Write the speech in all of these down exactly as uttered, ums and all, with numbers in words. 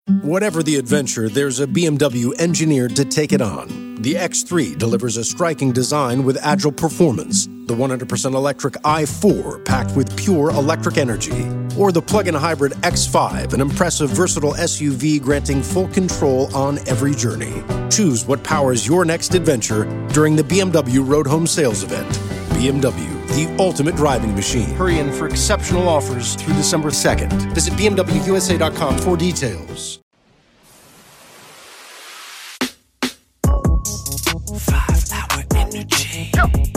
Whatever the adventure, there's a B M W engineered to take it on. The X three delivers a striking design with agile performance. The one hundred percent electric i four, packed with pure electric energy. Or the plug-in hybrid X five, an impressive, versatile S U V granting full control on every journey. Choose what powers your next adventure during the B M W Road Home Sales Event. B M W, the ultimate driving machine. Hurry in for exceptional offers through December second. Visit B M W U S A dot com for details. Five-hour energy.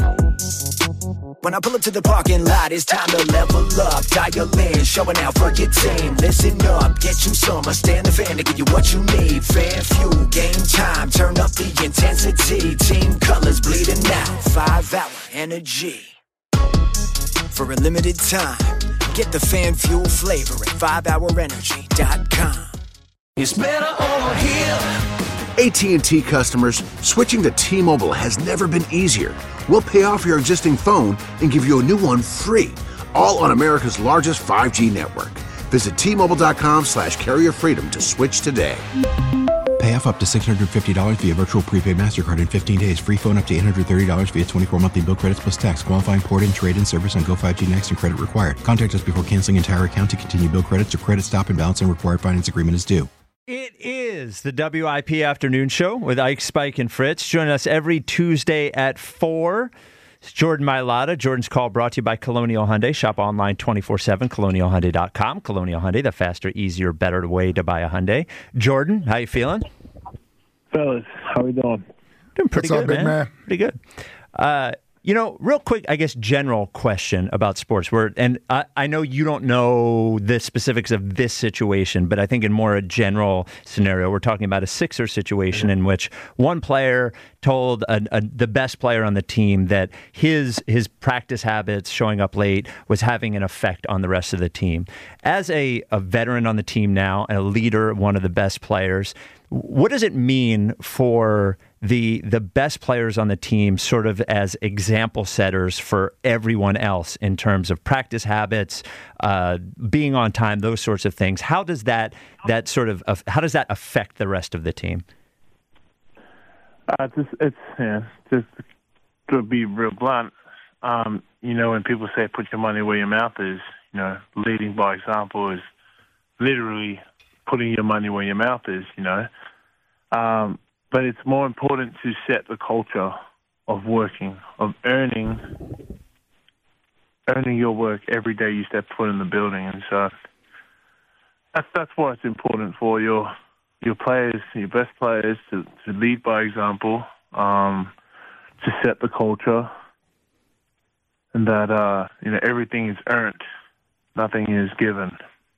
When I pull up to the parking lot, it's time to level up. Dial in, showing out for your team. Listen up, get you some. I stand the fan to give you what you need. Fan fuel, game time, turn up the intensity. Team colors bleeding out. Five-hour energy. For a limited time, get the fan fuel flavor at five hour energy dot com. It's better over here. A T and T customers, switching to T-Mobile has never been easier. We'll pay off your existing phone and give you a new one free, all on America's largest five G network. Visit T Mobile dot com slash carrier freedom to switch today. Pay off up to six hundred fifty dollars via virtual prepaid MasterCard in fifteen days. Free phone up to eight hundred thirty dollars via twenty-four monthly bill credits plus tax. Qualifying port-in, trade-in service on Go five G Next and credit required. Contact us before canceling entire account to continue bill credits or credit stop and balance and required finance agreement is due. It is the W I P Afternoon Show with Ike, Spike, and Fritz. Join us every Tuesday at four. It's Jordan Mailata. Jordan's Call brought to you by Colonial Hyundai. Shop online twenty-four seven, colonial hyundai dot com. Colonial Hyundai, the faster, easier, better way to buy a Hyundai. Jordan, how you feeling? Fellas, how we doing? Doing pretty What's good, up, big man. man? Pretty good. Uh, you know, real quick, I guess, general question about sports. Where, and I, I know you don't know the specifics of this situation, but I think in more a general scenario, we're talking about a Sixers situation mm-hmm. in which one player told a, a, the best player on the team that his his practice habits, showing up late, was having an effect on the rest of the team. As a, a veteran on the team now, and a leader, one of the best players, what does it mean for the the best players on the team sort of as example setters for everyone else in terms of practice habits, uh, being on time, those sorts of things? How does that that sort of uh, how does that affect the rest of the team? Uh, it's it's yeah, just to be real blunt. Um, you know, when people say "put your money where your mouth is," you know, leading by example is literally putting your money where your mouth is. You know. Um, But it's more important to set the culture of working, of earning, earning your work every day you step foot in the building. And so that's that's why it's important for your your players, your best players, to, to lead by example, um, to set the culture, and that uh, you know everything is earned, nothing is given.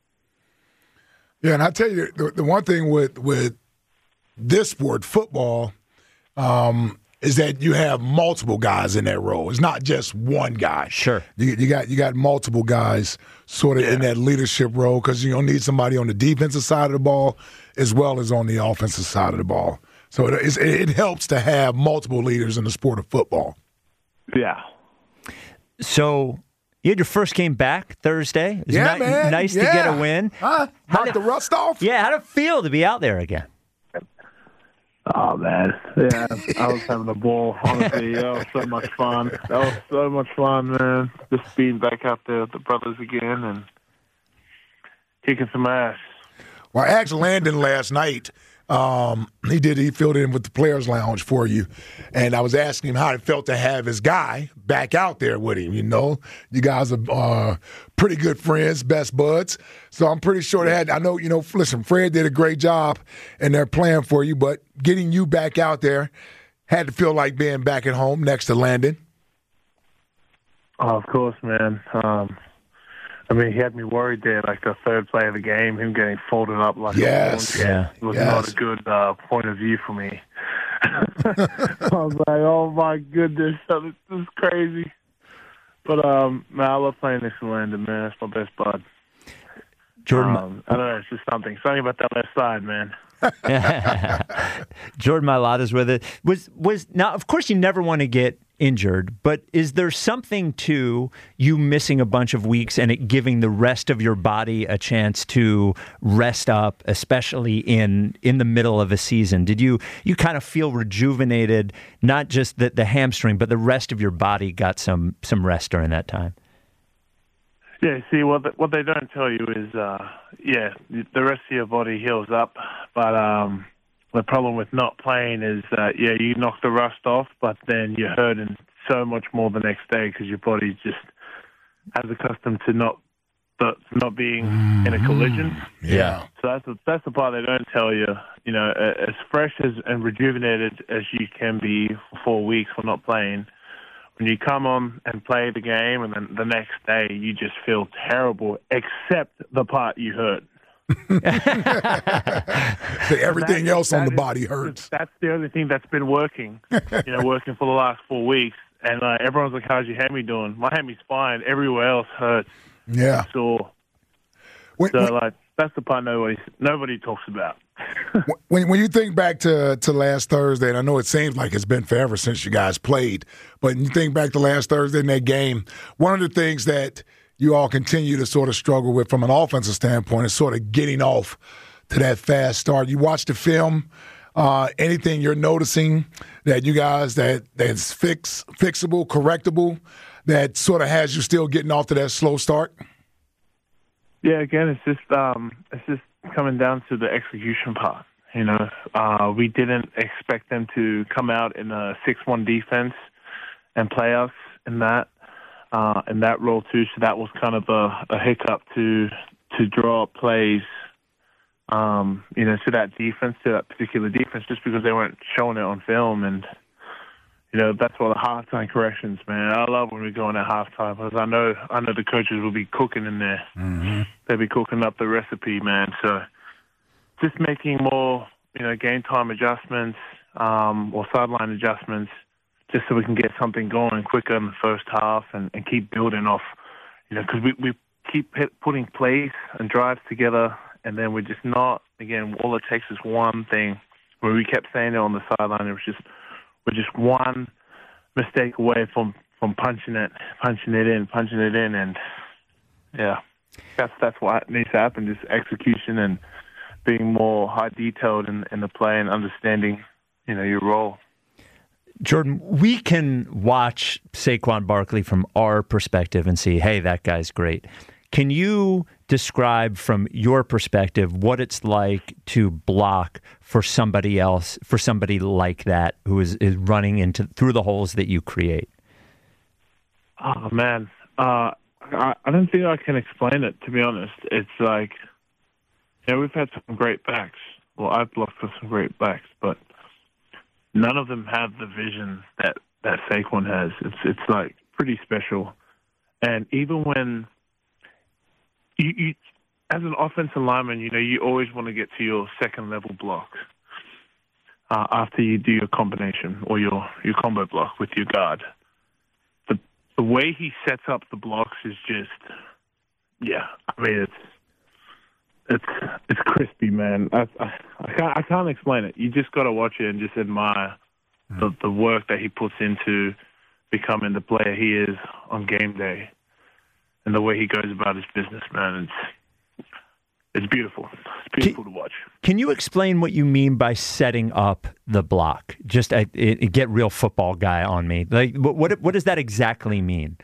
Yeah, and I tell you, the, the one thing with with this sport, football, um, is that you have multiple guys in that role. It's not just one guy. Sure, you, you got you got multiple guys sort of yeah. in that leadership role because you're gonna need somebody on the defensive side of the ball as well as on the offensive side of the ball. So it, it's, it helps to have multiple leaders in the sport of football. Yeah. So you had your first game back Thursday. It was yeah, ni- man. Nice yeah. to get a win. Huh? Knock the rust off. Yeah, how'd it feel to be out there again? Oh, man. Yeah, I was having a ball, honestly. That was so much fun. That was so much fun, man. Just being back out there with the brothers again and kicking some ass. Well, I asked Landon last night. Um, he did. He filled in with the Players Lounge for you, and I was asking him how it felt to have his guy back out there with him. You know, you guys are uh, pretty good friends, best buds. So I'm pretty sure they had. I know. You know, listen, Fred did a great job, and they're playing for you. But getting you back out there had to feel like being back at home next to Landon. Oh, of course, man. Um, I mean, he had me worried there, like the third play of the game, him getting folded up like yes. a yeah. It was yes. not a good uh, point of view for me. I was like, oh, my goodness, this is crazy. But, um, man, I love playing next to Landon, man. That's my best bud. Jordan, um, I don't know, it's just something. Something about that left side, man. Jordan Mailata's with it. Was was now? Of course, you never want to get injured, but is there something to you missing a bunch of weeks and it giving the rest of your body a chance to rest up, especially in in the middle of a season? Did you you kind of feel rejuvenated, not just the, the hamstring, but the rest of your body got some some rest during that time? Yeah, see, what the, what they don't tell you is, uh, yeah, the rest of your body heals up, but um, the problem with not playing is, uh, yeah, you knock the rust off, but then you're hurting so much more the next day because your body just has accustomed to not the, not being in a collision. Yeah. So that's the, that's the part they don't tell you. You know, as fresh as and rejuvenated as you can be for four weeks for not playing, when you come on and play the game and then the next day you just feel terrible, except the part you hurt. So everything that, else on that the is, body hurts. That's the only thing that's been working, you know, working for the last four weeks. And uh, everyone's like, how's your hammy doing? My hammy's fine. Everywhere else hurts. Yeah. It's sore. When, so, when, like, that's the part nobody, nobody talks about. when when you think back to, to last Thursday, and I know it seems like it's been forever since you guys played, but you think back to last Thursday in that game, one of the things that you all continue to sort of struggle with from an offensive standpoint is sort of getting off to that fast start. You watch the film, uh, anything you're noticing that you guys, that that's fix, fixable, correctable, that sort of has you still getting off to that slow start? Yeah, again, it's just um, it's just coming down to the execution part. You know, uh, we didn't expect them to come out in a six one defense and play us in that uh, in that role too. So that was kind of a, a hiccup to to draw up plays, um, you know, to that defense, to that particular defense, just because they weren't showing it on film. And you know, that's why the halftime corrections, man. I love when we go in at halftime because I know I know the coaches will be cooking in there. Mm-hmm. They'll be cooking up the recipe, man. So just making more, you know, game time adjustments um, or sideline adjustments just so we can get something going quicker in the first half and, and keep building off, you know, because we, we keep hit, putting plays and drives together and then we're just not, again, all it takes is one thing where we kept saying it on the sideline. It was just, we're just one mistake away from, from punching it, punching it in, punching it in, and yeah, that's that's what needs to happen. Just execution and being more high detailed in, in the play and understanding, you know, your role. Jordan, we can watch Saquon Barkley from our perspective and see, hey, that guy's great. Can you describe from your perspective what it's like to block for somebody else, for somebody like that who is, is running into through the holes that you create? Oh, man. Uh, I, I don't think I can explain it, to be honest. It's like, you know, we've had some great backs. Well, I've blocked for some great backs, but none of them have the vision that, that Saquon has. It's, it's like pretty special. And even when You, you, as an offensive lineman, you know, you always want to get to your second level block uh, after you do your combination or your, your combo block with your guard. The the way he sets up the blocks is just, yeah. I mean, it's it's it's crispy, man. I I, I can't I can't explain it. You just got to watch it and just admire mm. the the work that he puts into becoming the player he is on game day. And the way he goes about his business, man, it's it's beautiful. It's beautiful can, to watch. Can you explain what you mean by setting up the block? Just I, it, it get real football guy on me. Like, what what, what does that exactly mean?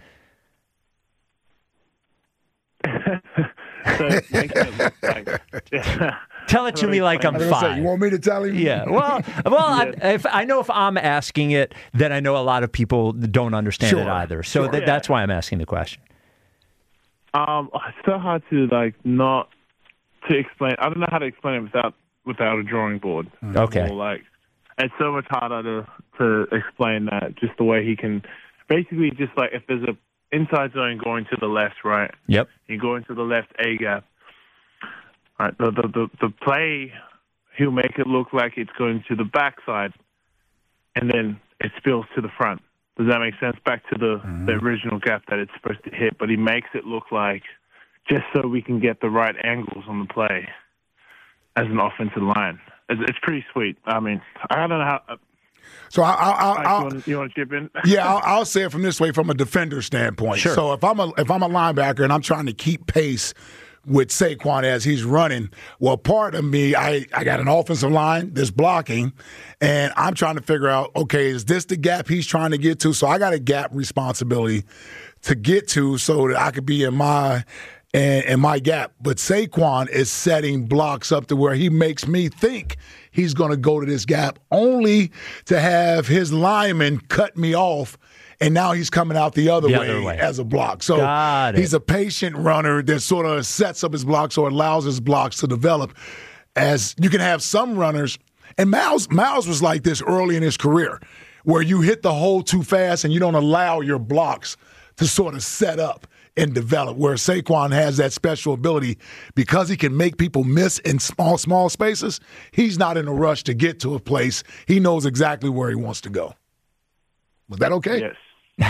so, make it look like, yeah. Tell it to me like I'm five. Say, you want me to tell him? Yeah. Well, well, yeah. I, if I know if I'm asking it, then I know a lot of people don't understand sure. it either. So sure. th- yeah. that's why I'm asking the question. Um, it's so hard to like not to explain. I don't know how to explain it without without a drawing board. Okay. Or like, it's so much harder to to explain that. Just the way he can, basically, just like if there's a inside zone going to the left, right? Yep. You go into the left A gap. Right. The the the, the play, he'll make it look like it's going to the backside, and then it spills to the front. Does that make sense? Back to the, mm-hmm. the original gap that it's supposed to hit, but he makes it look like just so we can get the right angles on the play as an offensive line. It's, it's pretty sweet. I mean, I don't know how. So I, I, I, Mike, I, you want to you want to chip in? yeah, I'll, I'll say it from this way, from a defender standpoint. Sure. So if I'm a if I'm a linebacker and I'm trying to keep pace with Saquon as he's running, well, part of me, I, I got an offensive line that's blocking, and I'm trying to figure out, okay, is this the gap he's trying to get to? So I got a gap responsibility to get to so that I could be in my in, in my gap. But Saquon is setting blocks up to where he makes me think he's going to go to this gap, only to have his lineman cut me off, and now he's coming out the other, The way, other way. as a block. So Got it. he's a patient runner that sort of sets up his blocks or allows his blocks to develop. As you can have some runners, and Miles, Miles was like this early in his career, where you hit the hole too fast and you don't allow your blocks to sort of set up and develop, where Saquon has that special ability because he can make people miss in small, small spaces. He's not in a rush to get to a place. He knows exactly where he wants to go. Was that okay? Yes.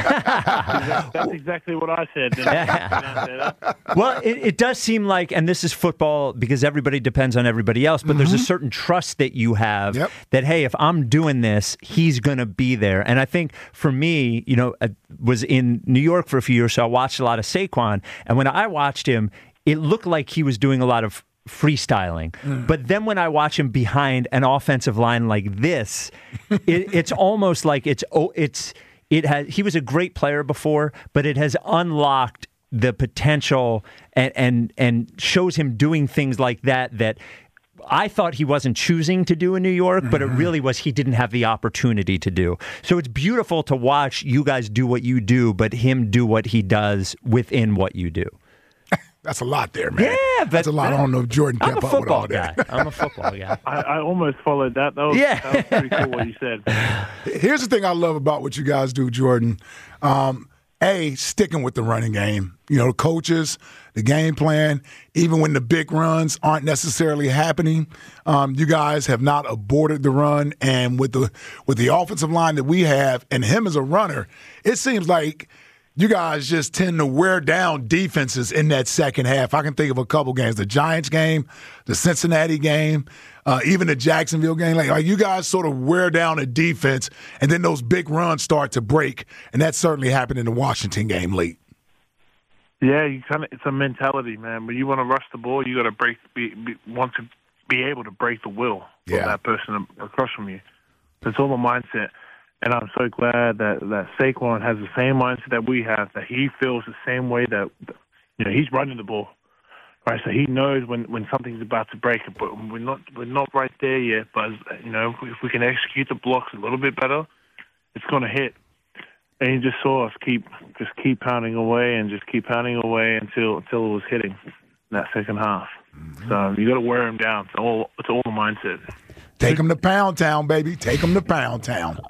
That's that's exactly what I said. Didn't I? Didn't I say that? Well, it, it does seem like, and this is football because everybody depends on everybody else, but there's a certain trust that you have Yep. that, hey, if I'm doing this, he's going to be there. And I think for me, you know, I was in New York for a few years, so I watched a lot of Saquon. And when I watched him, it looked like he was doing a lot of freestyling. But then when I watch him behind an offensive line like this, it, it's almost like it's oh, it's it has. He was a great player before, but it has unlocked the potential and and and shows him doing things like that that I thought he wasn't choosing to do in New York, but it really was he didn't have the opportunity to do. So it's beautiful to watch you guys do what you do, but him do what he does within what you do. That's a lot there, man. Yeah, but that's a lot. I don't know if Jordan I'm kept a up with football all guy. that. I'm a football guy. I, I almost followed that. That was, Yeah. that was pretty cool what you said. Here's the thing I love about what you guys do, Jordan. Um, A, sticking with the running game. You know, the coaches, the game plan, even when the big runs aren't necessarily happening, um, you guys have not aborted the run. And with the with the offensive line that we have and him as a runner, it seems like you guys just tend to wear down defenses in that second half. I can think of a couple games, the Giants game, the Cincinnati game, uh, even the Jacksonville game. Like, like you guys sort of wear down a defense, and then those big runs start to break, and that certainly happened in the Washington game late. Yeah, you kind of it's a mentality, man. When you want to rush the ball, you got to break, be, be, want to be able to break the will Yeah. of that person across from you. It's all a mindset. And I'm so glad that, that Saquon has the same mindset that we have, that he feels the same way that, you know, he's running the ball, right? So he knows when, when something's about to break, but we're not we're not right there yet. But, you know, if we, if we can execute the blocks a little bit better, it's going to hit. And you just saw us keep just keep pounding away and just keep pounding away until until it was hitting in that second half. Mm-hmm. So you got to wear him down. It's all it's all the mindset. Take them to Pound Town, baby. Take them to Pound Town.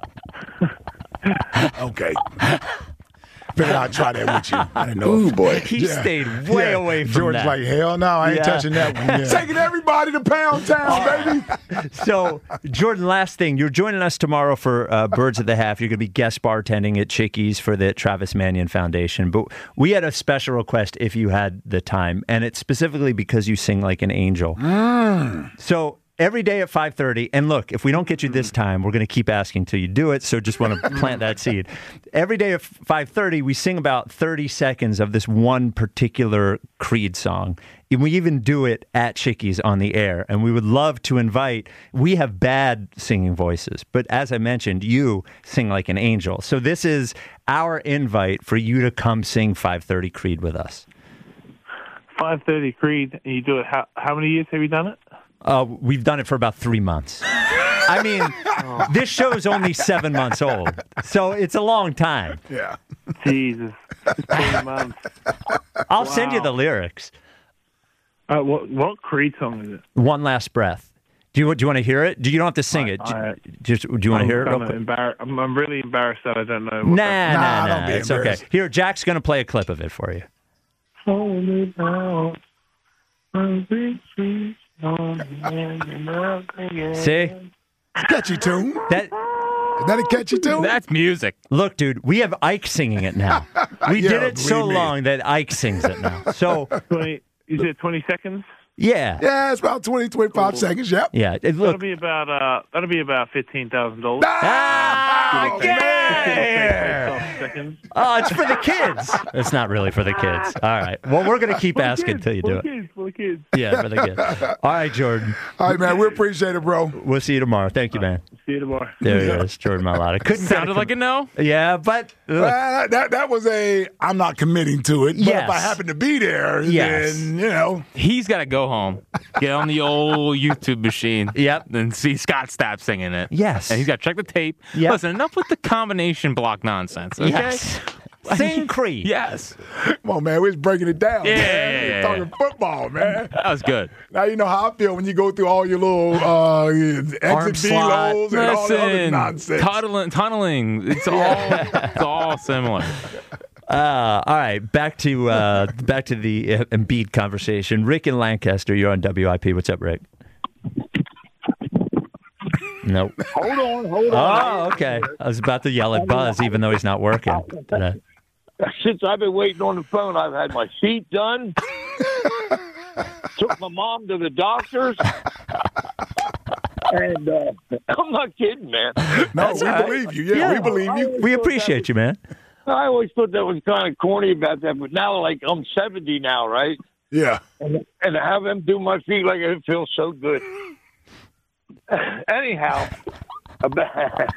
Okay. Figured I'd try that with you. I didn't know. Ooh, boy. He stayed way away from George's that. like, hell no, I ain't Yeah. touching that one. Yeah. Taking everybody to Pound Town, baby. So, Jordan, last thing. You're joining us tomorrow for uh, Birds of the Half. You're going to be guest bartending at Chickies for the Travis Manion Foundation. But we had a special request if you had the time, and it's specifically because you sing like an angel. Mm. So, every day at five thirty, and look, if we don't get you this time, we're going to keep asking till you do it, so just want to plant that seed. Every day at five thirty, we sing about thirty seconds of this one particular Creed song. And we even do it at Chickies on the air, and we would love to invite, we have bad singing voices, but as I mentioned, you sing like an angel. So this is our invite for you to come sing five thirty Creed with us. five thirty Creed, and you do it. How, how many years have you done it? Uh, we've done it for about three months. I mean, this show's only seven months old, so it's a long time. Yeah. Jesus, three months. I'll send you Wow. the lyrics. Uh, what what Creed song is it? One Last Breath. Do you do you want to hear it? Do you don't have to sing it? I- Just do you want to hear it? I'm, Real kinda quick? embar- I'm, I'm really embarrassed that I don't know. What Nah, that- nah, Nah, nah. don't be It's okay. embarrassed. Here, Jack's going to play a clip of it for you. Hold me down. See Catchy tune. that? Is that a catchy tune? That's music. Look, dude, we have Ike singing it now. We Yeah, did it so believe me. long that Ike sings it now. So twenty. You said twenty seconds. Yeah. Yeah, it's about twenty, twenty-five Cool. seconds. Yep. Yeah. It, That'll look. be about uh, that'll be about fifteen thousand dollars. Ah, Oh, yeah. Seconds. Oh, it's for the kids. It's not really for the kids. All right. Well, we're going to keep asking until you do For the it. kids, for the kids. Yeah, for the kids. All right, Jordan. All right, man. We appreciate it, bro. We'll see you tomorrow. Thank you, man. See you tomorrow. There he is, Jordan Mailata. Couldn't Sounded like a no. Yeah, but look, Uh, that that was a. I'm not committing to it. But Yes. if I happen to be there, Yes. then you know. He's got to go home, get on the old YouTube machine, Yep. then see Scott Stapp singing it. Yes. And he's got to check the tape. Yep. Listen, enough with the combination block nonsense, okay? yes. Sing Creed. Yes. Come on, man. We're just breaking it down. Yeah, man. yeah, We're yeah, talking football, man. That was good. Now you know how I feel when you go through all your little uh, Arm exit slot. velos and all the other Listen, nonsense. tunneling, tunneling. It's all, it's all similar. Uh, all right, back to uh, back to the uh, Embiid conversation. Rick in Lancaster, you're on W I P. What's up, Rick? Nope. Hold on, hold on. Oh, okay. I was about to yell at Buzz, even though he's not working today. Since I've been waiting on the phone, I've had my feet done. Took my mom to the doctors. And uh, I'm not kidding, man. No, we all right. believe you. Yeah, Yeah. we believe you. We appreciate you, man. I always thought that was kind of corny about that, but now, like, I'm seventy now, right? Yeah. And, and to have them do my feet, like, it feels so good. Anyhow, about,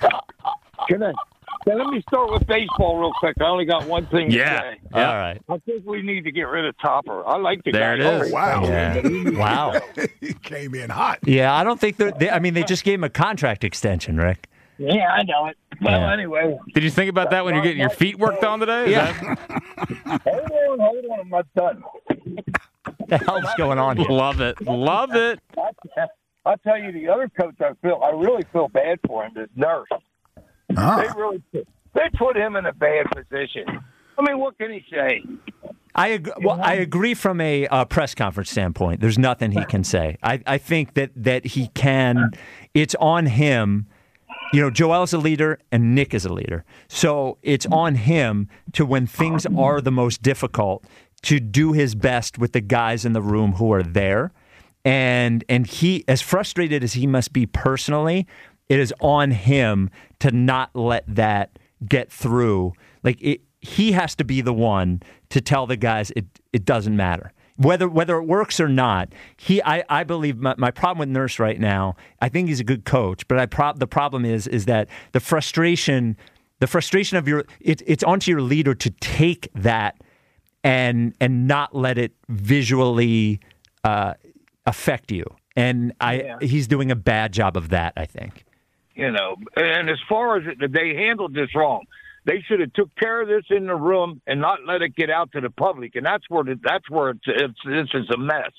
can I? Can let me start with baseball real quick. I only got one thing Yeah. to say. Yeah. All right. I think we need to get rid of Topper. I like the There guy. it is. Oh, wow. Yeah. Wow. He came in hot. Yeah, I don't think they're. They, I mean, they just gave him a contract extension, Rick. Yeah, I know it. Well, Yeah. anyway, Did you think about that when you're getting your feet worked on today? Is Yeah. that- hold on, hold on, I'm not done. What the hell's going on here? Love it. Love it. I'll tell you, the other coach, I feel, I really feel bad for him. The nurse, Ah. they really, they put him in a bad position. I mean, what can he say? I ag- well, I agree from a uh, press conference standpoint. There's nothing he can say. I, I think that that he can. It's on him. You know, Joel's a leader and Nick is a leader. So it's on him to, when things are the most difficult, to do his best with the guys in the room who are there. And and he, as frustrated as he must be personally, it is on him to not let that get through. Like it, he has to be the one to tell the guys it it doesn't matter. Whether whether it works or not, he I, I believe my, my problem with Nurse right now, I think he's a good coach, but I prob the problem is is that the frustration the frustration of your it, it's onto your leader to take that and and not let it visually uh, affect you. And I Yeah. he's doing a bad job of that, I think. You know, and as far as it, they handled this wrong, they should have took care of this in the room and not let it get out to the public. And that's where the, that's where it's, it's this is a mess.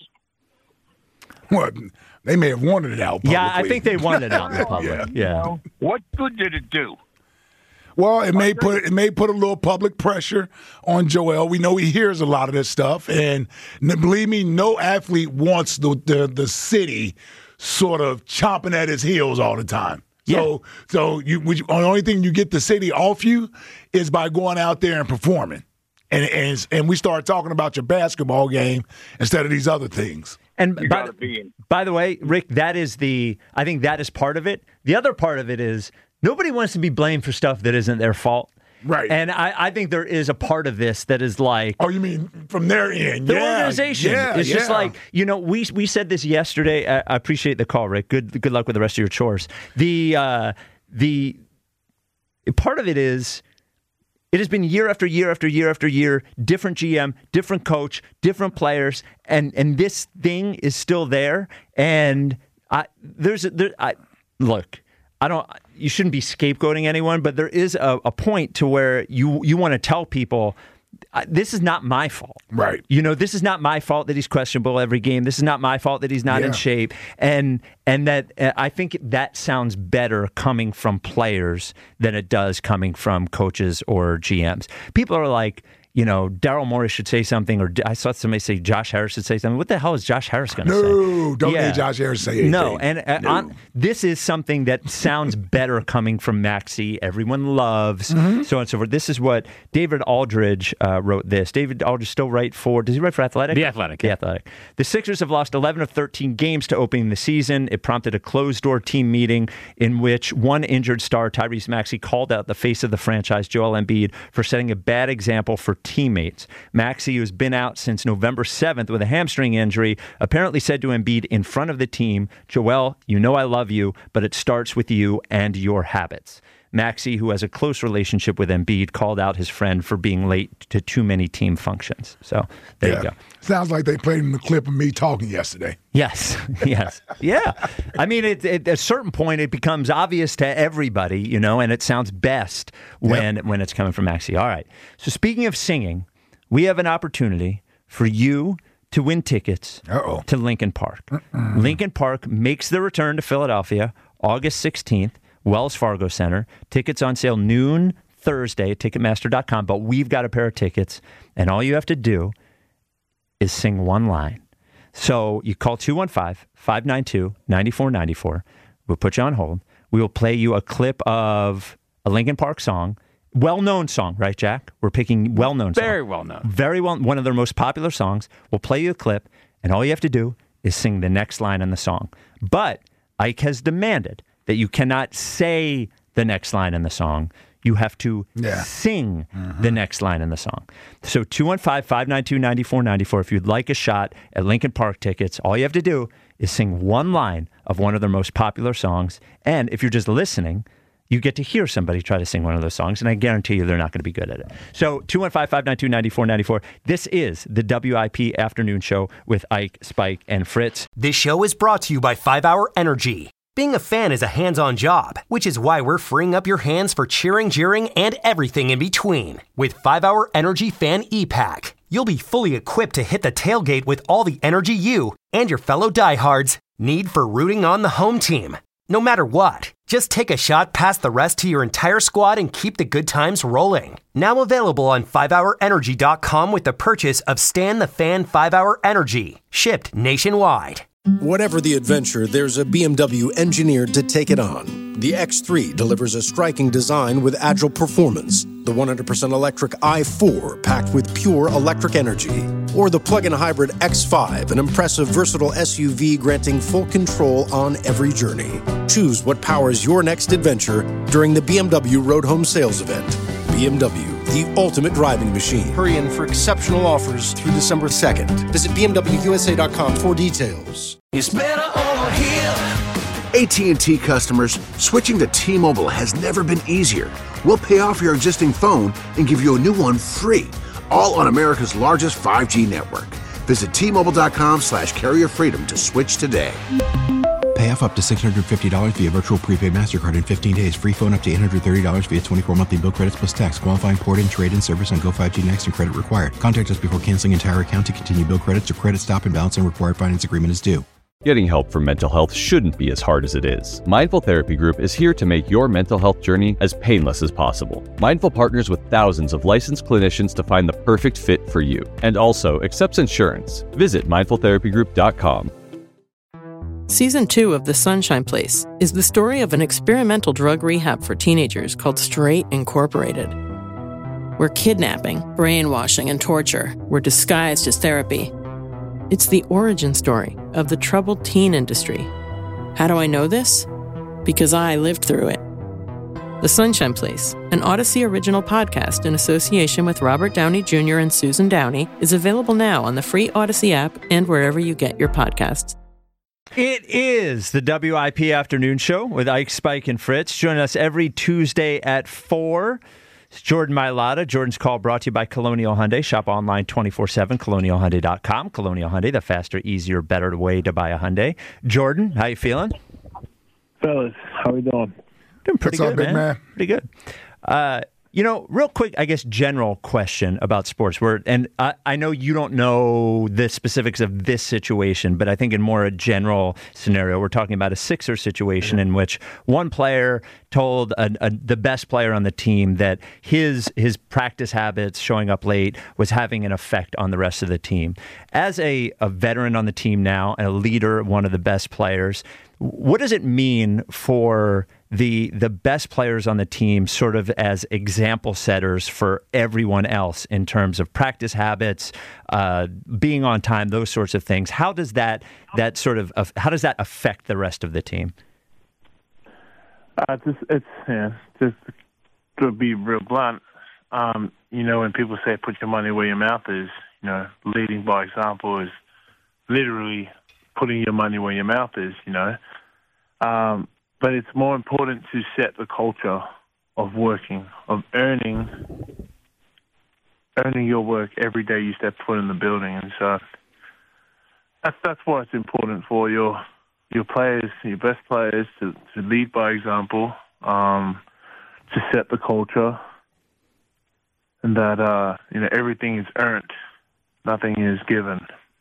Well, they may have wanted it out publicly. Yeah, I think they wanted it out in the public. Yeah. Yeah. You know, what good did it do? Well, it may put it may put a little public pressure on Joel. We know he hears a lot of this stuff, and n- believe me, no athlete wants the the, the city sort of chomping at his heels all the time. So, so you, which, the only thing you get the city off you is by going out there and performing, and and and we start talking about your basketball game instead of these other things. And You by, gotta be in. by the way, Rick, that is the I think that is part of it. The other part of it is nobody wants to be blamed for stuff that isn't their fault. Right. And I, I think there is a part of this that is like Oh, you mean from their end? the yeah, organization. Yeah, it's just yeah. like, you know, we we said this yesterday. I, I appreciate the call, Rick. Good good luck with the rest of your chores. The uh, the part of it is it has been year after year after year after year, different G M, different coach, different players, and and this thing is still there. And I there's a, there I look. I don't. You shouldn't be scapegoating anyone, but there is a, a point to where you you want to tell people uh, this is not my fault. Right. You know, this is not my fault that he's questionable every game. This is not my fault that he's not Yeah. in shape. And and that uh, I think that sounds better coming from players than it does coming from coaches or G Ms. People are like, you know, Daryl Morey should say something, or I saw somebody say Josh Harris should say something. What the hell is Josh Harris going to no, say? No, don't yeah. need Josh Harris to say anything. No, and uh, no. On, this is something that sounds better coming from Maxey. Everyone loves, mm-hmm. so on and so forth. This is what David Aldridge uh, wrote this. David Aldridge still write for, does he write for Athletic? The Athletic. The yeah. Athletic. The Sixers have lost eleven of thirteen games to opening the season. It prompted a closed-door team meeting in which one injured star, Tyrese Maxey, called out the face of the franchise, Joel Embiid, for setting a bad example for teammates. Maxey, who's been out since November seventh with a hamstring injury, apparently said to Embiid in front of the team, Joel, you know I love you, but it starts with you and your habits. Maxey, who has a close relationship with Embiid, called out his friend for being late to too many team functions. So there yeah. you go. Sounds like they played in the clip of me talking yesterday. Yes, yes. Yeah. I mean, it, it, at a certain point, it becomes obvious to everybody, you know, and it sounds best when, yep. when it's coming from Maxey. All right. So speaking of singing, we have an opportunity for you to win tickets Uh-oh. to Linkin Park. Mm-mm. Linkin Park makes the return to Philadelphia August sixteenth, Wells Fargo Center. Tickets on sale noon Thursday at Ticketmaster dot com, but we've got a pair of tickets, and all you have to do is sing one line. So you call two one five, five nine two, nine four nine four. We'll put you on hold. We will play you a clip of a Linkin Park song. Well-known song, right, Jack? We're picking well-known song. Very well-known. Very well, one of their most popular songs. We'll play you a clip, and all you have to do is sing the next line in the song. But Ike has demanded that you cannot say the next line in the song. You have to yeah. sing mm-hmm. the next line in the song. So two one five, five nine two, nine four nine four. If you'd like a shot at Linkin Park tickets, all you have to do is sing one line of one of their most popular songs. And if you're just listening, you get to hear somebody try to sing one of those songs, and I guarantee you they're not going to be good at it. So two one five, five nine two, nine four nine four. This is the W I P Afternoon Show with Ike, Spike, and Fritz. This show is brought to you by five hour Energy. Being a fan is a hands-on job, which is why we're freeing up your hands for cheering, jeering, and everything in between. With five hour Energy Fan E-Pack, you'll be fully equipped to hit the tailgate with all the energy you and your fellow diehards need for rooting on the home team. No matter what, just take a shot past the rest to your entire squad and keep the good times rolling. Now available on five hour energy dot com with the purchase of Stan the Fan five hour Energy, shipped nationwide. Whatever the adventure, there's a B M W engineered to take it on. The X three delivers a striking design with agile performance. The one hundred percent electric i four packed with pure electric energy. Or the plug-in hybrid X five, an impressive, versatile S U V granting full control on every journey. Choose what powers your next adventure during the B M W Road Home Sales Event. B M W, the ultimate driving machine. Hurry in for exceptional offers through December second. Visit B M W U S A dot com for details. It's better over here. A T and T customers, switching to T-Mobile has never been easier. We'll pay off your existing phone and give you a new one free, all on America's largest five G network. Visit T Mobile dot com slash carrier freedom to switch today. Pay off up to six hundred fifty dollars via virtual prepaid MasterCard in fifteen days. Free phone up to eight hundred thirty dollars via twenty-four monthly bill credits plus tax. Qualifying port-in, trade-in service on Go five G Next and credit required. Contact us before canceling entire account to continue bill credits or credit stop and balance and required finance agreement is due. Getting help for mental health shouldn't be as hard as it is. Mindful Therapy Group is here to make your mental health journey as painless as possible. Mindful partners with thousands of licensed clinicians to find the perfect fit for you, and also accepts insurance. Visit mindful therapy group dot com. Season two of The Sunshine Place is the story of an experimental drug rehab for teenagers called Straight Incorporated, where kidnapping, brainwashing, and torture were disguised as therapy. It's the origin story of the troubled teen industry. How do I know this? Because I lived through it. The Sunshine Place, an Odyssey original podcast in association with Robert Downey Junior and Susan Downey, is available now on the free Odyssey app and wherever you get your podcasts. It is the W I P Afternoon Show with Ike, Spike, and Fritz. Join us every Tuesday at four. It's Jordan Mailata. Jordan's Call brought to you by Colonial Hyundai. Shop online twenty-four seven, colonial hyundai dot com. Colonial Hyundai, the faster, easier, better way to buy a Hyundai. Jordan, how you feeling? Fellas, how we doing? Doing pretty What's good, up, big man. man. Pretty good. Uh, You know, real quick, I guess, general question about sports. Where, and I, I know you don't know the specifics of this situation, but I think in more a general scenario, we're talking about a Sixer situation in which one player told a, a, the best player on the team that his his practice habits, showing up late, was having an effect on the rest of the team. As a, a veteran on the team now, and a leader, one of the best players, what does it mean for the the best players on the team sort of as example setters for everyone else in terms of practice habits, uh, being on time, those sorts of things? How does that that sort of how does that affect the rest of the team? Uh, just it's yeah, just to be real blunt. Um, you know, when people say "put your money where your mouth is," you know, leading by example is literally putting your money where your mouth is. You know. Um, But it's more important to set the culture of working, of earning, earning your work every day you step foot in the building. And so that's that's why it's important for your your players, your best players, to, to lead by example, um, to set the culture, and that uh, you know everything is earned, nothing is given.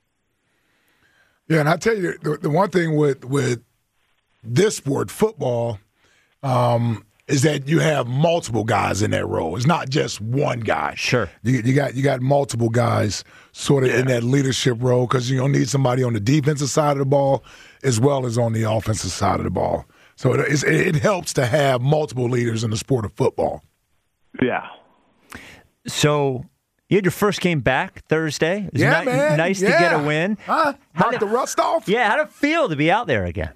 Yeah, and I tell you, the, the one thing with with this sport, football, um, is that you have multiple guys in that role. It's not just one guy. Sure, you, you got you got multiple guys sort of yeah. in that leadership role, because you don't need somebody on the defensive side of the ball as well as on the offensive side of the ball. So it, it's, it helps to have multiple leaders in the sport of football. Yeah. So you had your first game back Thursday. It was yeah, ni- man. Nice yeah. to get a win. Huh? Knock the rust off? Yeah, how'd it feel to be out there again?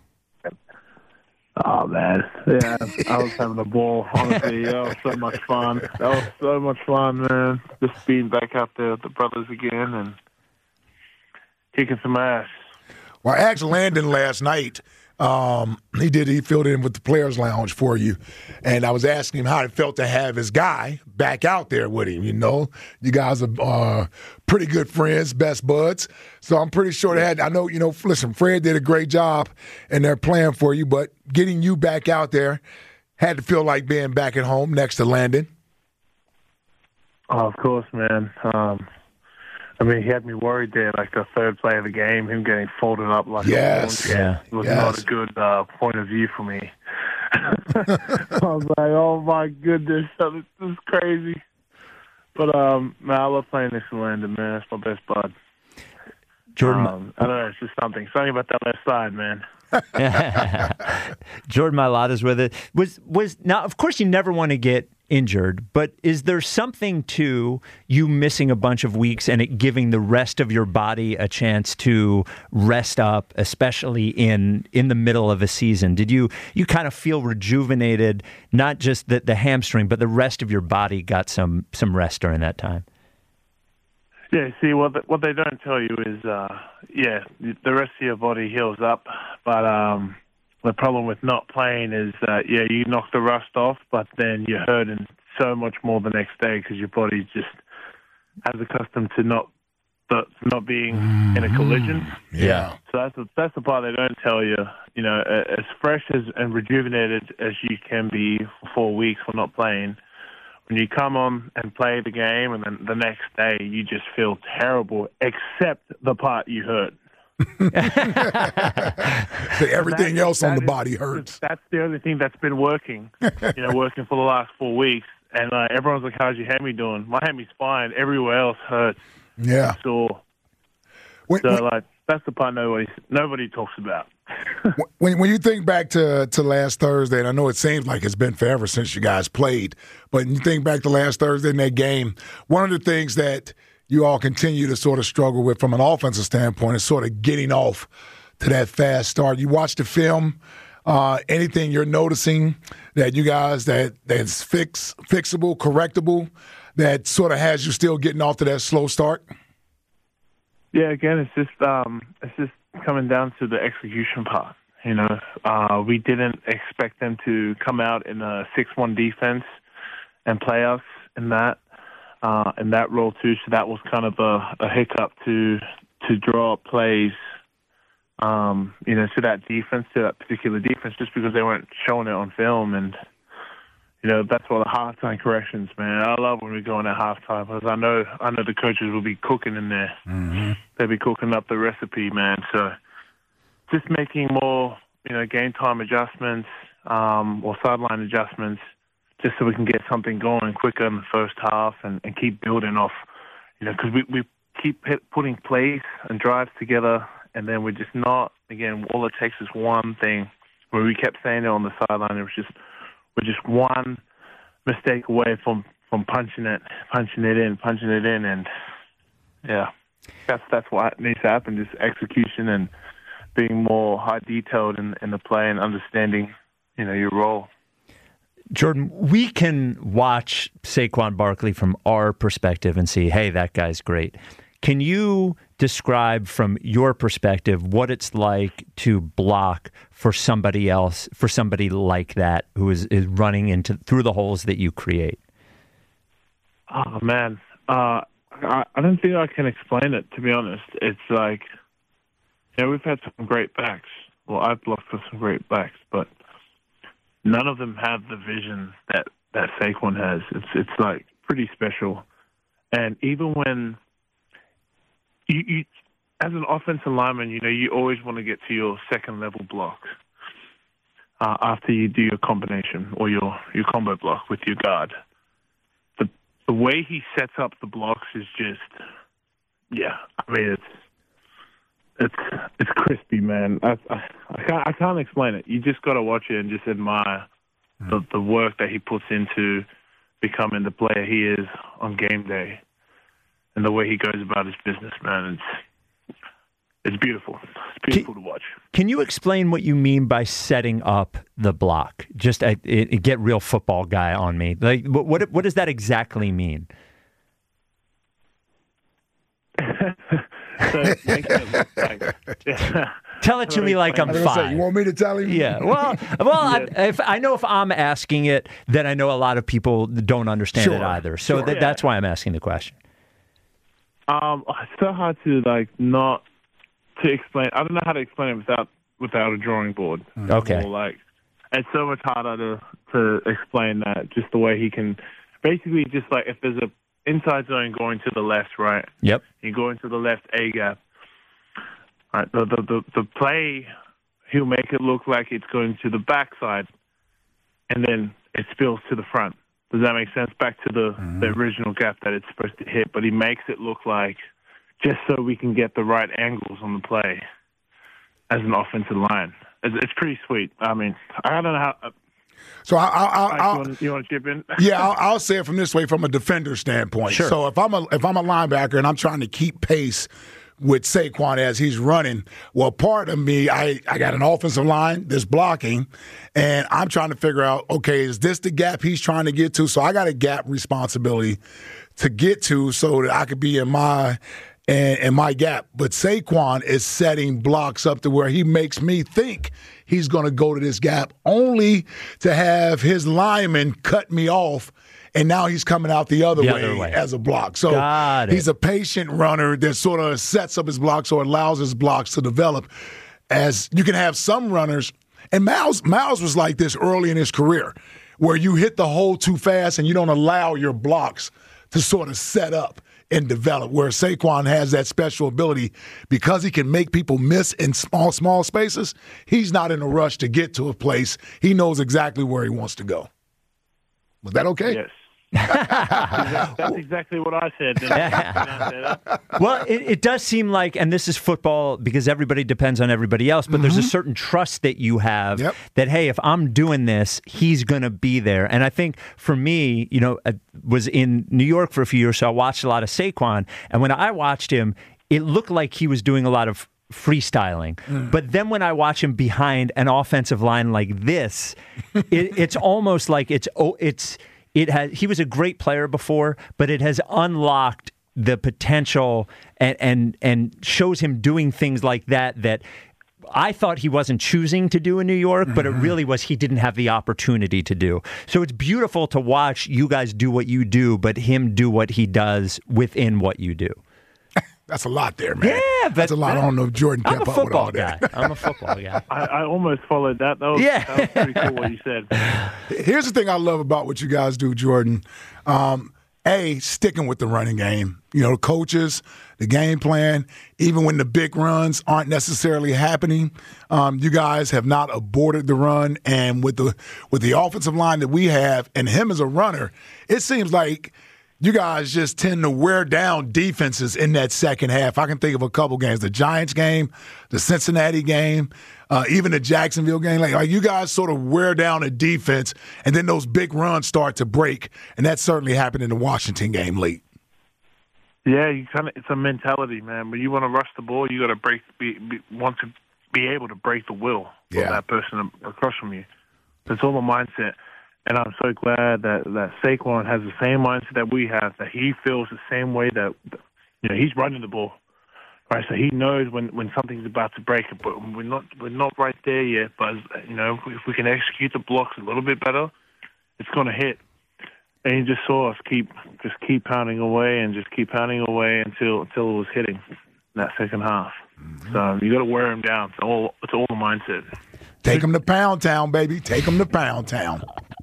Oh, man. Yeah, I was having a ball, honestly. That was so much fun. That was so much fun, man. Just being back out there with the brothers again and kicking some ass. Well, I asked Landon last night. Um, he did. He filled in with the Players Lounge for you, and I was asking him how it felt to have his guy back out there with him. You know, you guys are uh, pretty good friends, best buds. So I'm pretty sure they had. I know, you know. Listen, Fred did a great job, and they're playing for you. But getting you back out there had to feel like being back at home next to Landon. Oh, of course, man. Um, I mean, he had me worried there, like the third play of the game, him getting folded up like yes. a yeah. It was yes. not a good uh, point of view for me. I was like, oh, my goodness, this is crazy. But, um, man, I love playing next to Landon, man. That's my best bud. Jordan, um, I don't know, it's just something. Something about that left side, man. Jordan Mailata's with it. Was was now, of course, you never want to get injured, but is there something to you missing a bunch of weeks and it giving the rest of your body a chance to rest up, especially in in the middle of a season? Did you you kind of feel rejuvenated, not just the, the hamstring, but the rest of your body got some some rest during that time? Yeah, see, what the, what they don't tell you is, uh, yeah, the rest of your body heals up, but um, the problem with not playing is, uh, yeah, you knock the rust off, but then you're hurting so much more the next day because your body just has accustomed to not the, not being in a collision. Yeah. So that's the, that's the part they don't tell you. You know, as fresh as and rejuvenated as you can be for four weeks for not playing, when you come on and play the game and then the next day you just feel terrible, except the part you hurt. Everything that, else on that the is, body hurts. That's the only thing that's been working, you know, working for the last four weeks. And uh, everyone's like, how's your hammy doing? My hammy's fine. Everywhere else hurts. Yeah. It's sore. When, so, when, like, that's the part nobody, nobody talks about. when when you think back to, to last Thursday, and I know it seems like it's been forever since you guys played, but when you think back to last Thursday in that game, one of the things that you all continue to sort of struggle with from an offensive standpoint is sort of getting off to that fast start. You watch the film, uh, anything you're noticing that you guys, that that's fix, fixable, correctable, that sort of has you still getting off to that slow start? Yeah, again, it's just um, it's just coming down to the execution part. You know, uh, we didn't expect them to come out in a six one defense and play us in that uh, in that role too. So that was kind of a, a hiccup to to draw up plays, um, you know, to that defense, to that particular defense, just because they weren't showing it on film. And you know, that's why the halftime corrections, man. I love when we go in at halftime because I know I know the coaches will be cooking in there. Mm-hmm. They'll be cooking up the recipe, man. So just making more, you know, game time adjustments um, or sideline adjustments just so we can get something going quicker in the first half and, and keep building off, you know, because we, we keep hit, putting plays and drives together, and then we're just not, again, all it takes is one thing. Where we kept saying it on the sideline, it was just, we're just one mistake away from, from punching it, punching it in, punching it in, and, yeah, that's that's what needs to happen, just execution and being more high-detailed in, in the play and understanding, you know, your role. Jordan, we can watch Saquon Barkley from our perspective and see, hey, that guy's great. Can you describe from your perspective what it's like to block for somebody else, for somebody like that who is, is running into through the holes that you create? Oh, man. Uh, I, I don't think I can explain it, to be honest. It's like, you know, we've had some great backs. Well, I've blocked for some great backs, but none of them have the vision that, that Saquon has. It's it's like pretty special. And even when you, you as an offensive lineman, you know, you always want to get to your second level block uh, after you do your combination or your, your combo block with your guard. The the way he sets up the blocks is just, yeah, I mean, it's It's it's crispy, man. I, I, I can't I can't explain it. You just got to watch it and just admire the the work that he puts into becoming the player he is on game day, and the way he goes about his business, man. It's it's beautiful. It's beautiful can, to watch. Can you explain what you mean by setting up the block? Just I, it, it get real football guy on me. Like what what, what does that exactly mean? So making it look like, yeah. Tell it to me like I'm five. Say, you want me to tell you? Yeah. Well, well, Yeah. I, if I know if I'm asking it, then I know a lot of people don't understand Sure. it either. So Sure. th- Yeah. that's why I'm asking the question. Um, it's so hard to like not to explain. I don't know how to explain it without without a drawing board. Okay. Or like, it's so much harder to to explain that. Just the way he can, basically, just like if there's a inside zone going to the left, right? Yep. You go into the left A gap. Right. The the the, the play, he'll make it look like it's going to the backside, and then it spills to the front. Does that make sense? Back to the, mm-hmm. the original gap that it's supposed to hit, but he makes it look like just so we can get the right angles on the play as an offensive line. It's, it's pretty sweet. I mean, I don't know how. So I, I, I, Mike, I, you, want to, you want to chip in? yeah, I'll, I'll say it from this way, from a defender standpoint. Sure. So if I'm a if I'm a linebacker and I'm trying to keep pace with Saquon as he's running, well, part of me, I, I got an offensive line that's blocking, and I'm trying to figure out, okay, is this the gap he's trying to get to? So I got a gap responsibility to get to so that I could be in my in, in my gap. But Saquon is setting blocks up to where he makes me think he's going to go to this gap only to have his lineman cut me off, and now he's coming out the other, The way, other way. as a block. So Got it. he's a patient runner that sort of sets up his blocks or allows his blocks to develop. As you can have some runners, and Miles, Miles was like this early in his career, where you hit the hole too fast and you don't allow your blocks to sort of set up and develop, where Saquon has that special ability because he can make people miss in small, small spaces. He's not in a rush to get to a place. He knows exactly where he wants to go. Was that okay? Yes. That's exactly what I said. Didn't I? Didn't I say that? Well, it, it does seem like, and this is football because everybody depends on everybody else, but mm-hmm. there's a certain trust that you have yep. that, hey, if I'm doing this, he's going to be there. And I think for me, you know, I was in New York for a few years, so I watched a lot of Saquon. And when I watched him, it looked like he was doing a lot of freestyling. Mm. But then when I watch him behind an offensive line like this, it, it's almost like it's oh, it's it has. He was a great player before, but it has unlocked the potential and and and shows him doing things like that that I thought he wasn't choosing to do in New York, but mm-hmm. it really was he didn't have the opportunity to do. So it's beautiful to watch you guys do what you do, but him do what he does within what you do. That's a lot there, man. Yeah, but that's a lot. I don't know if Jordan I'm kept a up with all football guy. that. I'm a football guy. I, I almost followed that. That was, Yeah. that was pretty cool what you said. Here's the thing I love about what you guys do, Jordan. Um, A, sticking with the running game. You know, the coaches, the game plan, even when the big runs aren't necessarily happening, um, you guys have not aborted the run. And with the with the offensive line that we have and him as a runner, it seems like you guys just tend to wear down defenses in that second half. I can think of a couple games, the Giants game, the Cincinnati game, uh, even the Jacksonville game. Like, like you guys sort of wear down a defense, and then those big runs start to break, and that certainly happened in the Washington game late. Yeah, you kind of it's a mentality, man. When you want to rush the ball, you got to break, be, be, want to be able to break the will yeah. of that person across from you. It's all a mindset. And I'm so glad that, that Saquon has the same mindset that we have, that he feels the same way that, you know, he's running the ball, right? So he knows when, when something's about to break, but we're not we're not right there yet. But, you know, if we, if we can execute the blocks a little bit better, it's going to hit. And you just saw us keep just keep pounding away and just keep pounding away until until it was hitting in that second half. Mm-hmm. So you got to wear him down. It's all it's all the mindset. Take him to Pound Town, baby. Take him to Pound Town.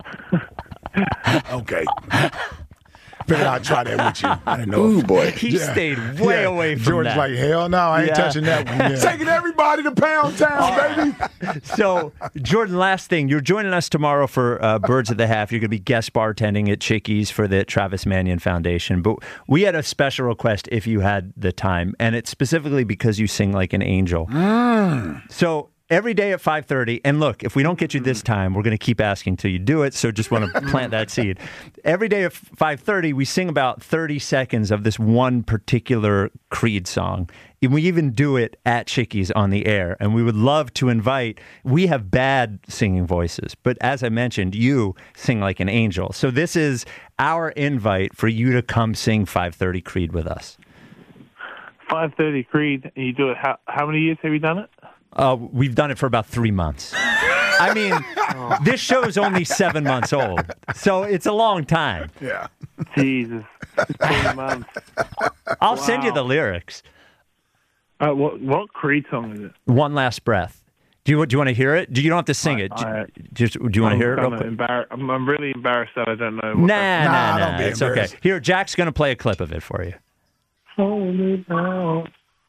Okay. Figured I'd try that with you. I didn't know. Ooh, if, boy. He yeah. stayed way yeah. away from George's that. like, hell no, I ain't yeah. touching that one. Yeah. Taking everybody to Pound Town, baby. So, Jordan, last thing. You're joining us tomorrow for uh, Birds at the Half. You're going to be guest bartending at Chickies for the Travis Manion Foundation. But we had a special request if you had the time, and it's specifically because you sing like an angel. Mm. So, every day at five thirty, and look, if we don't get you this time, we're going to keep asking till you do it, so just want to plant that seed. Every day at five thirty, we sing about thirty seconds of this one particular Creed song. And we even do it at Chickies on the air, and we would love to invite, we have bad singing voices, but as I mentioned, you sing like an angel. So this is our invite for you to come sing five thirty Creed with us. five thirty Creed, and you do it, how, how many years have you done it? Uh, we've done it for about three months. I mean, oh. this show's only seven months old, so it's a long time. Yeah. Jesus. Three months. I'll wow. send you the lyrics. Uh, what, what Creed song is it? One Last Breath. Do you, do you want to hear it? Do you don't have to sing I, it. I, Just do you want to hear it real quick? Embar- I'm, I'm really embarrassed that I don't know. What nah, nah, nah, nah. It's okay. Here, Jack's going to play a clip of it for you. Hold me down.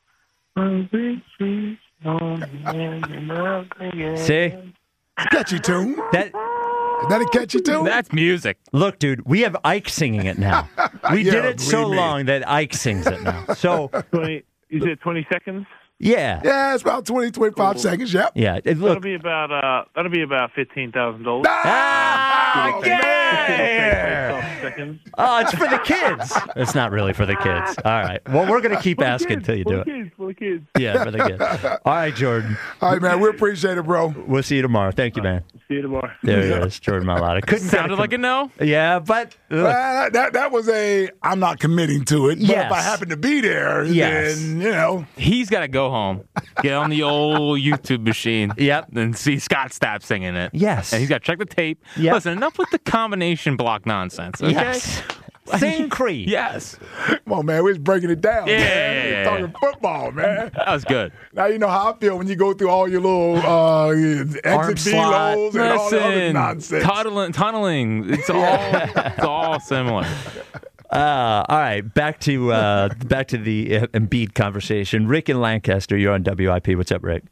See? Catchy tune. That, Is that a catchy tune? That's music. Look, dude, we have Ike singing it now. We yeah, did it so me. long that Ike sings it now. So, twenty, is it twenty seconds? Yeah. Yeah, it's about twenty, twenty-five cool. seconds, yep. Yeah. It, look, that'll be about uh, that'll be about fifteen thousand dollars. Ah, yeah! Oh, it's for the kids. It's not really for the kids. All right. Well, we're going to keep for asking until you do it. it. For the kids. Yeah, for the kids. All right, Jordan. All right, man. We appreciate it, bro. We'll see you tomorrow. Thank you, man. See you tomorrow. There he is, Jordan Mailata. Couldn't Sounded like a no. Yeah, but uh, that, that that was a I'm not committing to it. But yes. if I happen to be there, yes. then you know he's got to go home, get on the old YouTube machine, yep, and see Scott Stapp singing it. Yes, and he's got to check the tape. Yep. Listen, enough with the combination block nonsense. Okay? Yes. Sing Creed. Yes. Come on, man. We're just breaking it down. Yeah, man. yeah, yeah, We're talking football, man. That was good. Now you know how I feel when you go through all your little uh, exit velos and all the other nonsense. Tunneling, tunneling. It's all, it's all similar. Uh, all right, back to uh, back to the uh, Embiid conversation. Rick in Lancaster, you're on W I P. What's up, Rick?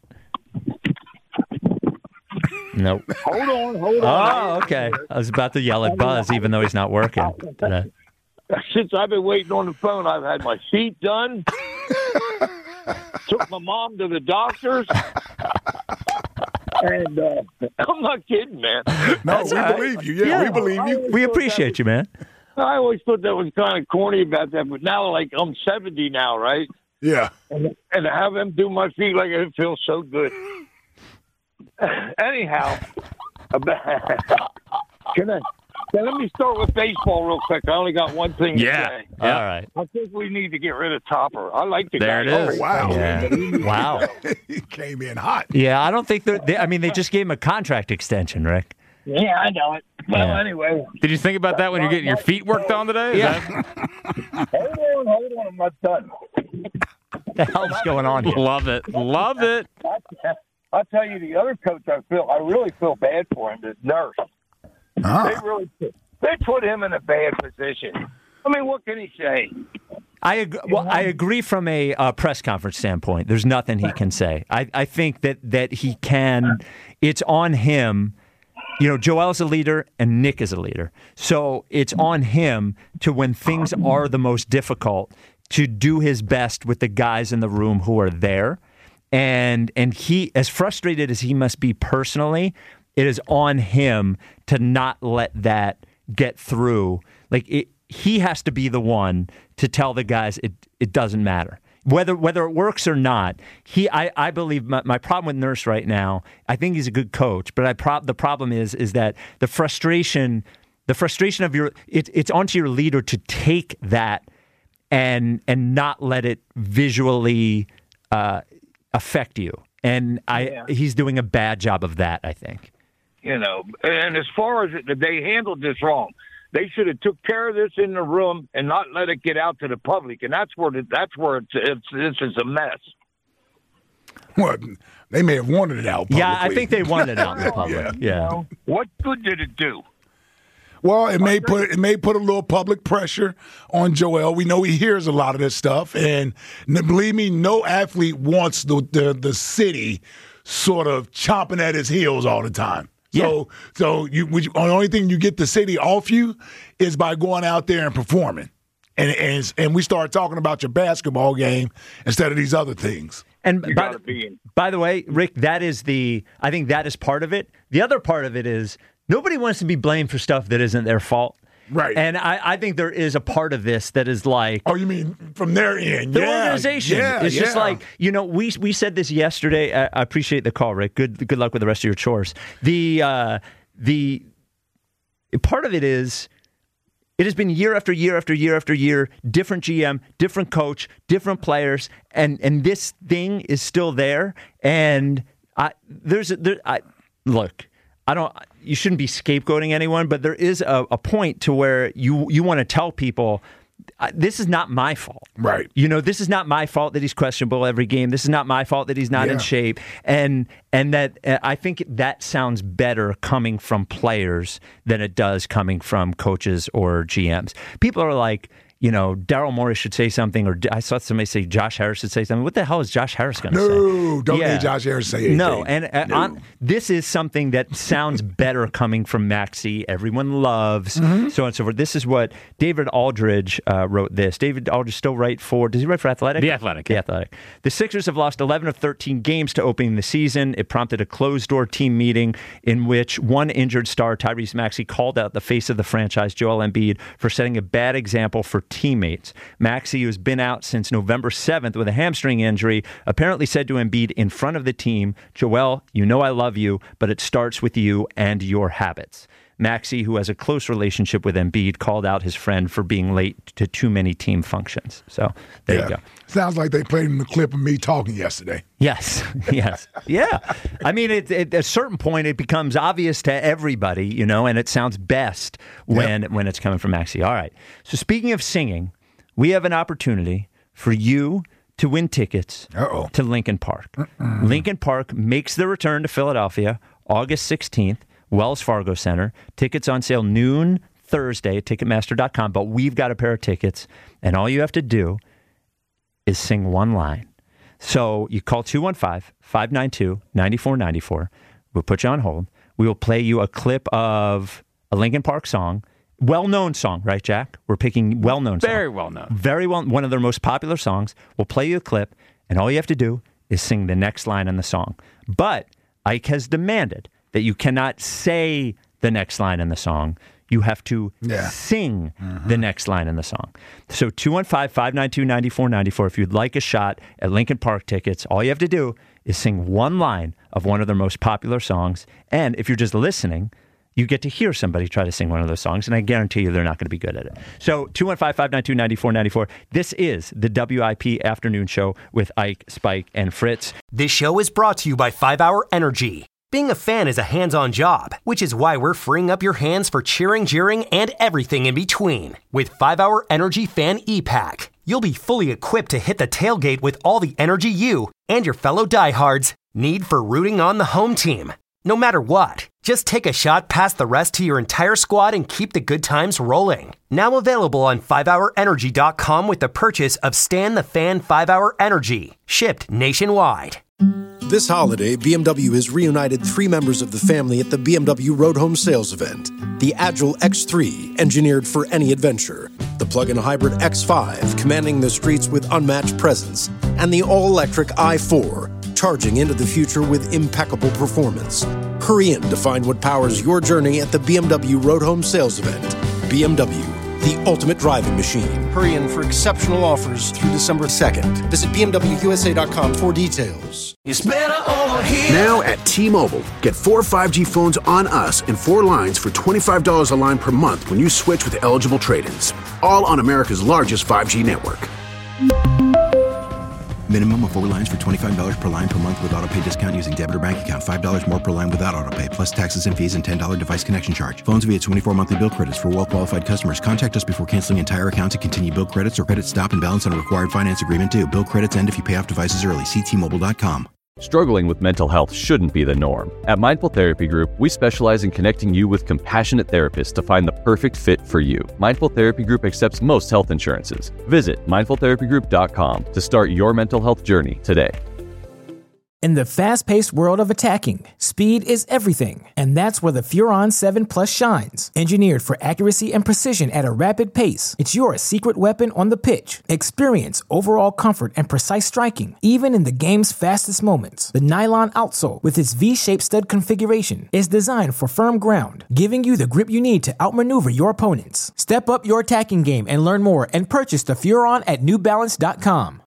Nope. Hold on, hold on. Oh, okay. I was about to yell at Buzz, even though he's not working today. Since I've been waiting on the phone, I've had my feet done. Took my mom to the doctors. And uh, I'm not kidding, man. No, That's we right. believe you. Yeah, yeah, we believe you. We appreciate you, man. I always thought that was kind of corny about that, but now, like, I'm seventy now, right? Yeah. And, and to have them do my feet like it feels so good. Anyhow, can I? Now let me start with baseball real quick. I only got one thing yeah. to say. Yeah. All right. I think we need to get rid of Topper. I like the there guy. There it is. Oh, wow. Yeah. Wow. He came in hot. Yeah, I don't think that. I mean, they just gave him a contract extension, Rick. Yeah, I know it. Well, Yeah. anyway. Did you think about that when you're getting your feet worked on today? Is Yeah. that- Hold on, hold on. I'm not done. What the hell's going on here? Love it. Love it. I'll tell you, the other coach I feel, I really feel bad for him, the nurse. Ah. They really they put him in a bad position. I mean, what can he say? I ag- well, I agree from a uh, press conference standpoint. There's nothing he can say. I, I think that that he can. It's on him. You know, Joel's a leader and Nick is a leader. So it's on him to, when things are the most difficult, to do his best with the guys in the room who are there. And and he, as frustrated as he must be personally, it is on him to not let that get through. Like, it, he has to be the one to tell the guys it, it doesn't matter. Whether whether it works or not, he I, I believe my, my problem with Nurse right now, I think he's a good coach, but I pro- the problem is is that the frustration the frustration of your it, it's onto your leader to take that and and not let it visually uh, affect you. And I Yeah. he's doing a bad job of that, I think. You know, and as far as it, they handled this wrong. They should have took care of this in the room and not let it get out to the public, and that's where the, that's where it's, it's this is a mess. Well, they may have wanted it out publicly. Yeah, I think they wanted it out in the public. Yeah. Yeah. You know, what good did it do? Well, it may put it may put a little public pressure on Joel. We know he hears a lot of this stuff, and n- believe me, no athlete wants the, the the city sort of chomping at his heels all the time. So, yeah. so you, you, the only thing you get the city off you is by going out there and performing, and and and we start talking about your basketball game instead of these other things. And by, by the way, Rick, that is the I think that is part of it. The other part of it is nobody wants to be blamed for stuff that isn't their fault. Right. And I, I think there is a part of this that is like... Oh, you mean from their end? The yeah, organization. Yeah, it's yeah. just like, you know, we we said this yesterday. I, I appreciate the call, Rick. Good good luck with the rest of your chores. The uh, the part of it is, it has been year after year after year after year, different G M, different coach, different players, and, and this thing is still there. And I there's a, there, I look... I don't. You shouldn't be scapegoating anyone, but there is a, a point to where you you want to tell people, this is not my fault. Right. You know, this is not my fault that he's questionable every game. This is not my fault that he's not Yeah. in shape. And and that uh, I think that sounds better coming from players than it does coming from coaches or G Ms. People are like, you know, Daryl Morey should say something, or I saw somebody say Josh Harris should say something. What the hell is Josh Harris going to no, say? No, don't Yeah. need Josh Harris to say anything. No, and uh, No. On, this is something that sounds better coming from Maxey. Everyone loves, Mm-hmm. so on and so forth. This is what David Aldridge uh, wrote this. David Aldridge still write for, does he write for Athletic? The Athletic. The Athletic. The Sixers have lost eleven of thirteen games to opening the season. It prompted a closed-door team meeting in which one injured star, Tyrese Maxey, called out the face of the franchise, Joel Embiid, for setting a bad example for teammates. Maxey, who's been out since November seventh with a hamstring injury, apparently said to Embiid in front of the team, Joel, you know I love you, but it starts with you and your habits. Maxey, who has a close relationship with Embiid, called out his friend for being late to too many team functions. So there Yeah. you go. Sounds like they played in the clip of me talking yesterday. Yes, yes, yeah. I mean, it, it, at a certain point, it becomes obvious to everybody, you know, and it sounds best when when it's coming from Maxey. All right. So speaking of singing, we have an opportunity for you to win tickets Uh-oh. to Lincoln Park. Mm-mm. Lincoln Park makes the return to Philadelphia August sixteenth, Wells Fargo Center. Tickets on sale noon Thursday at Ticketmaster dot com, but we've got a pair of tickets, and all you have to do is sing one line. So you call two one five, five nine two, nine four nine four. We'll put you on hold. We will play you a clip of a Lincoln Park song. Well-known song, right, Jack? We're picking well-known song. Very well-known. Very well, one of their most popular songs. We'll play you a clip, and all you have to do is sing the next line in the song. But Ike has demanded that you cannot say the next line in the song. You have to Yeah. sing Mm-hmm. the next line in the song. So two one five, five nine two, nine four nine four. If you'd like a shot at Lincoln Park tickets, all you have to do is sing one line of one of their most popular songs. And if you're just listening, you get to hear somebody try to sing one of those songs, and I guarantee you they're not going to be good at it. So two one five, five nine two, nine four nine four. This is the W I P Afternoon Show with Ike, Spike, and Fritz. This show is brought to you by five hour Energy. Being a fan is a hands-on job, which is why we're freeing up your hands for cheering, jeering, and everything in between. With five hour Energy Fan E-Pack, you'll be fully equipped to hit the tailgate with all the energy you and your fellow diehards need for rooting on the home team. No matter what, just take a shot past the rest to your entire squad and keep the good times rolling. Now available on five hour energy dot com with the purchase of Stan the Fan five hour Energy, shipped nationwide. This holiday, B M W has reunited three members of the family at the B M W Road Home Sales event. The Agile X three, engineered for any adventure. The plug-in hybrid X five, commanding the streets with unmatched presence. And the all-electric i four, charging into the future with impeccable performance. Hurry in to find what powers your journey at the B M W Road Home Sales event. B M W, the ultimate driving machine. Hurry in for exceptional offers through December second. Visit B M W U S A dot com for details. It's better over here. Now at T-Mobile, get four five G phones on us and four lines for twenty-five dollars a line per month when you switch with eligible trade-ins. All on America's largest five G network. Minimum of four lines for twenty-five dollars per line per month with autopay discount using debit or bank account. five dollars more per line without autopay, plus taxes and fees and ten dollars device connection charge. Phones via twenty-four monthly bill credits for well-qualified customers. Contact us before canceling entire account to continue bill credits or credit stop and balance on a required finance agreement due. Bill credits end if you pay off devices early. See T Mobile dot com. Struggling with mental health shouldn't be the norm. At Mindful Therapy Group, we specialize in connecting you with compassionate therapists to find the perfect fit for you. Mindful Therapy Group accepts most health insurances. Visit mindful therapy group dot com to start your mental health journey today. In the fast-paced world of attacking, speed is everything, and that's where the Furon seven Plus shines. Engineered for accuracy and precision at a rapid pace, it's your secret weapon on the pitch. Experience overall comfort and precise striking, even in the game's fastest moments. The nylon outsole, with its V-shaped stud configuration, is designed for firm ground, giving you the grip you need to outmaneuver your opponents. Step up your attacking game and learn more and purchase the Furon at new balance dot com.